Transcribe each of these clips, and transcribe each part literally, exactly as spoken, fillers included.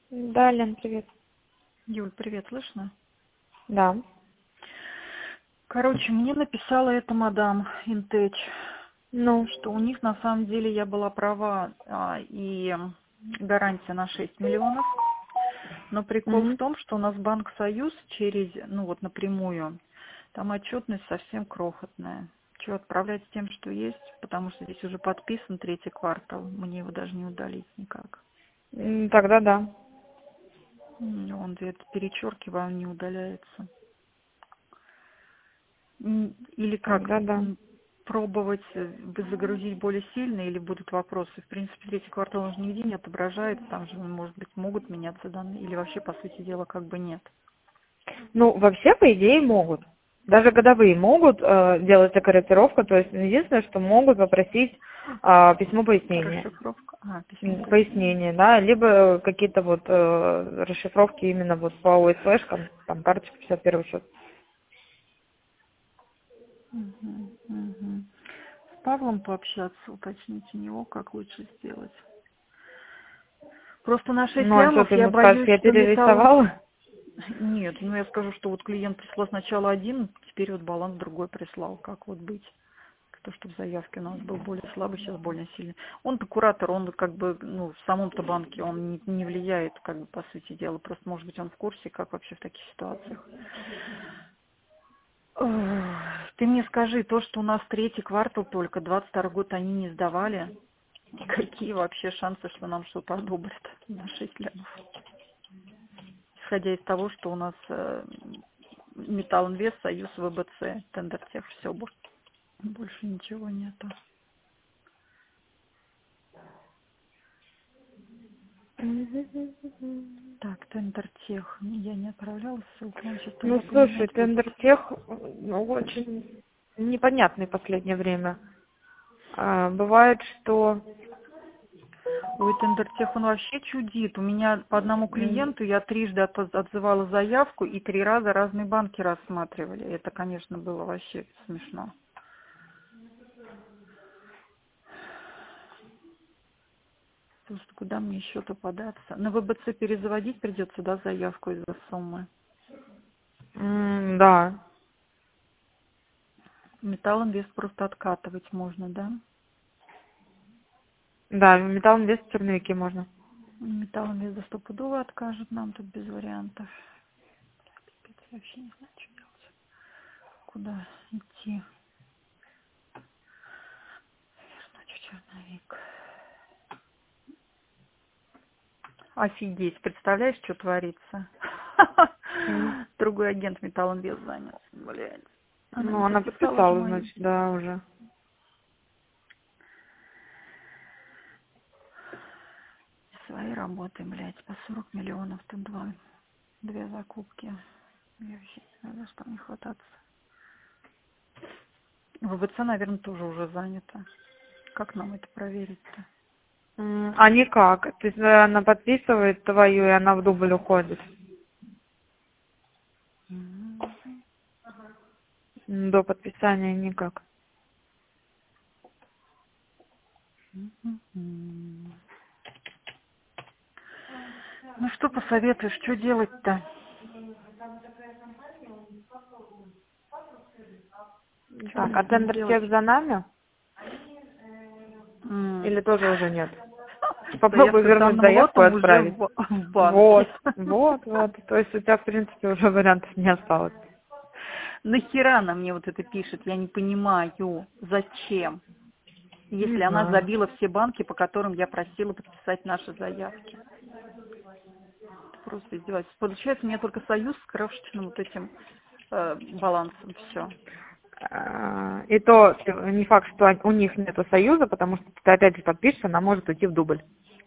Да, Лен, привет. Юль, привет, слышно? Да. Короче, мне написала эта мадам Интеч, Ну. что у них на самом деле я была права, а, и гарантия на шесть миллионов. Но прикол в Угу. том, что у нас Банк Союз через, ну вот напрямую, там отчетность совсем крохотная. Что отправлять с тем, что есть, потому что здесь уже подписан третий квартал, мне его даже не удалить никак. М, Тогда да. М, Он где-то перечеркиваю, он не удаляется. М, Или как, Тогда да. м, пробовать э, загрузить более сильно, или будут вопросы? В принципе, третий квартал он же нигде не отображается, там же, может быть, могут меняться данные, или вообще, по сути дела, как бы нет. Ну, вообще, по идее, могут. Даже годовые могут э, делать корректировку, то есть единственное, что могут попросить а, письмо пояснения. Расшифровка? А, письмо М, пояснения. Пояснение, да, либо какие-то вот э, расшифровки именно вот по ОСФшкам, там карточка пятьдесят первый счет. Мгм, мгм. С Павлом пообщаться, уточнить у него, как лучше сделать. Просто на шесть Ну, а что лямов ты я ему скажешь, боюсь, я что металл... перерисовала? Нет, ну я скажу, что вот клиент прислал сначала один, теперь вот баланс другой прислал. Как вот быть? То, что в заявке у нас был более слабый, сейчас более сильный. Он-то куратор, он как бы, ну, в самом-то банке, он не, не влияет, как бы, по сути дела. Просто, может быть, он в курсе, как вообще в таких ситуациях. Ох, ты мне скажи, то, что у нас третий квартал только, двадцать второй год они не сдавали, какие вообще шансы, что нам что-то одобрят на шесть лямов? Исходя из того, что у нас э, Металлинвест, Союз, ВБЦ, Тендертех, все, больше ничего нету. Так, Тендертех. Я не отправляла ссылку, он сейчас Ну, тогда слушай, поменять выпуск. Тендертех, ну, очень непонятный в последнее время. А, бывает, что... Ой, Тендертех, он вообще чудит. У меня по одному м, клиенту я трижды от- отзывала заявку, и три раза разные банки рассматривали. Это, конечно, было вообще смешно. Просто куда мне еще-то податься? На ВБЦ перезаводить придется, да, заявку из-за суммы? м, да, Металлинвест просто откатывать можно, да? да, металл инвест в черновике можно. Металлинвест за стопудово откажет нам тут без вариантов. Пипец, я вообще не знаю, что делать. Куда идти? Значит, черновик. Офигеть, представляешь, что творится? М. Другой агент Металлинвест занят. Блядь. Она не Ну, она подписала же подписала, мою. значит, да, уже. Свои работы, блядь, по сорок миллионов, тут два, две закупки. Я вообще не знаю, за что мне хвататься. ВБЦ, наверное, тоже уже занято. Как нам это проверить-то? М, А никак. То есть э, она подписывает твою, и она в дубль уходит. М. М, До подписания никак. М. Ну что посоветуешь, что делать-то? Что Так, мне а с ним тендер делать? тех за нами? М. Или тоже уже нет? Попробуй Заявка с вернуть данным заявку и лотом уже в, отправить. ба- в банке. Вот, вот, вот. То есть у тебя, в принципе, уже вариантов не осталось. Нахера она мне вот это пишет? Я не понимаю, зачем? Не Если она знаю. забила все банки, по которым я просила подписать наши заявки. Это просто издевательство. Получается, у меня только союз с крошечным вот этим э, балансом. Все. А, И то э, не факт, что он- у них нету союза, потому что ты опять же подпишешь, она может уйти в дубль.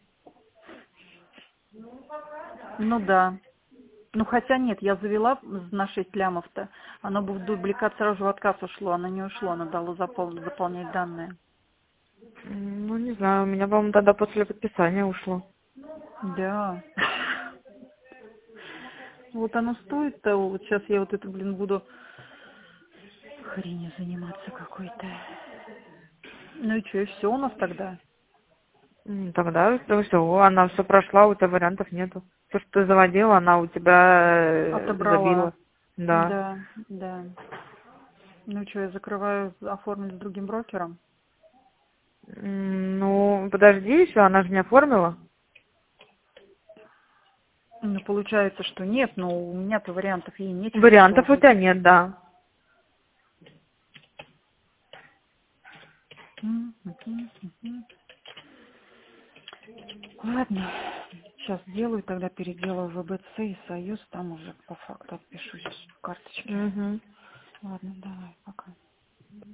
Ну да. Ну хотя нет, я завела на шесть лямов-то. Оно бы в дубликат сразу же в отказ ушло. Оно не ушло, оно дало запол- заполнять данные. М, Ну, не знаю, у меня, по-моему, тогда после подписания ушло. Да. Вот оно стоит-то, вот сейчас я вот это, блин, буду хренью заниматься какой-то. Ну и что, и все у нас тогда? М, Тогда все, она все прошла, у тебя вариантов нету. То, что ты заводила, она у тебя э, Отобрала. забила. Да. Да, да. Ну что, я закрываю, оформить с другим брокером? М, Ну, подожди еще, она же не оформила. Ну, получается, что нет, но у меня-то вариантов ей нечего Вариантов у предложить. тебя нет, да. М, мгм, мгм. Ладно, сейчас сделаю, тогда переделаю в ВБЦ и Союз, там уже по факту отпишусь в карточке. Угу. Ладно, давай, пока.